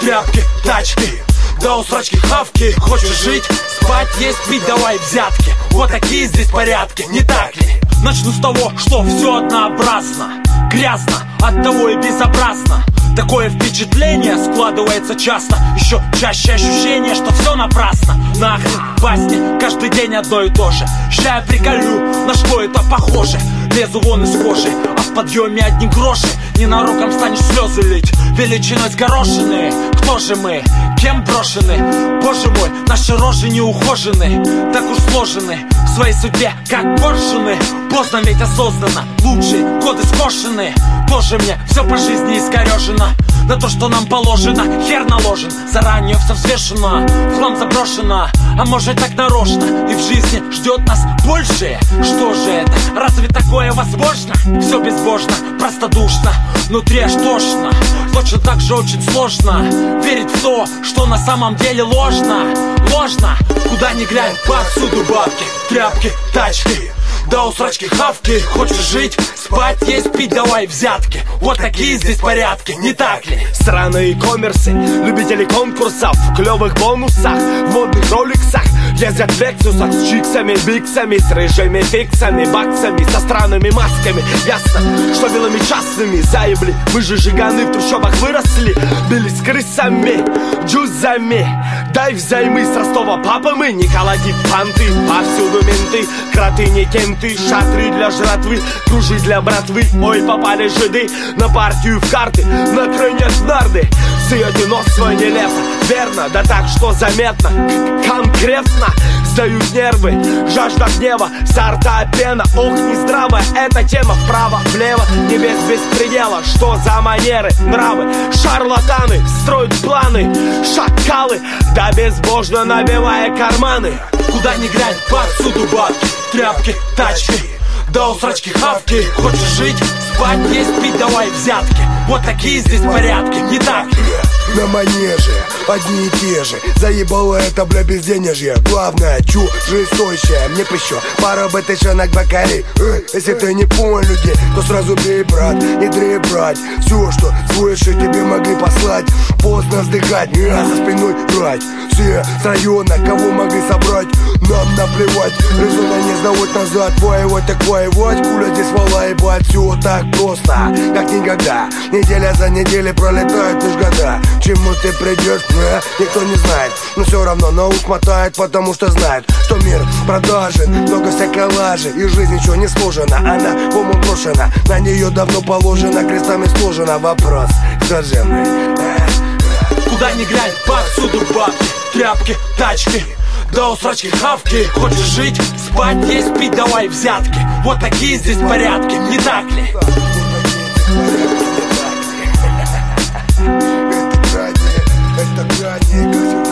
тряпки, тачки, до усрачки хавки. Хочешь жить, спать, есть, пить, давай взятки. Вот такие здесь порядки, не так ли? Начну с того, что все однообразно, грязно, оттого и безобразно. Такое впечатление складывается часто. Еще чаще ощущение, что все напрасно. Нахрен басни, каждый день одно и то же. Ща я приколю, на что это похоже. Лезу вон из кожи, а в подъеме одни гроши. Ненароком станешь слезы лить, величиной с горошины. Кто же мы, кем брошены? Боже мой, наши рожи не ухожены, так уж сложены в своей судьбе, как коршуны. Поздно, ведь осознанно, лучшие годы скошены. Тоже мне все по жизни искорежено. На то, что нам положено, хер наложен. Заранее все взвешено, в хлам заброшено. А может так нарочно, и в жизни ждет нас большее. Что же это? Разве такое возможно? Все безбожно, простодушно, внутри аж тошно. Точно так же очень сложно верить в то, что на самом деле ложно. Ложно, куда ни глянь, повсюду бабки, тряпки, тачки, до усрачки хавки. Хочешь жить, спать, есть, пить, давай взятки. Вот такие здесь порядки, не так ли? Сраные коммерсы, любители конкурсов, в клевых бонусах, в модных роликсах. Ездят в лексусах с чиксами, биксами, с рыжими фиксами, баксами, со странными масками. Ясно, что вилами частными заебли. Мы же жиганы в трущобах выросли, бились с крысами, джузами. Дай взаймы с Ростова папами, не колоти панты. Повсюду менты, кроты не кенты, шатры для жратвы, кружи для братвы. Ой, попали жиды на партию в карты, на крайне нарды. Суете нос свой нелепо, верно, да так, что заметно, конкретно. Сдают нервы, жажда гнева, вся рта пена. Ох, нездравая эта тема, вправо, влево, не без беспредела. Что за манеры, нравы, шарлатаны строят планы, шакалы, да безбожно набивая карманы. Куда ни глянь, повсюду бабки, тряпки, тачки, до усрачки хавки. Хочешь жить, спать, есть, пить, давай взятки. Вот такие здесь порядки, не так ли? На манеже одни и те же. Заебало это, бля, безденежье. Главное, чужестойщая. Мне еще пара бэтышанок бакали. Если ты не понял людей, то сразу бей, брат, не дрей, брать. Все, что свыше тебе могли послать. Поздно вздыхать, за спиной брать. Все с района, кого могли собрать, нам наплевать. Резона не сдавать назад, воевать так воевать. Куля здесь вала, ебать, все так просто, как никогда. Неделя за неделей пролетают лишь года. К чему ты придешь, никто не знает. Но все равно на ус мотает, потому что знает, что мир продажен, много всякой лажи. И жизнь ничего не сложена, она в уму брошена. На нее давно положено, крестами сложено. Вопрос, кто же мы? Куда ни глянь, повсюду бабки, тряпки, тачки, до усрачки хавки. Хочешь жить, спать, есть, пить, давай взятки. Вот такие здесь порядки, не так ли? Это крайне, как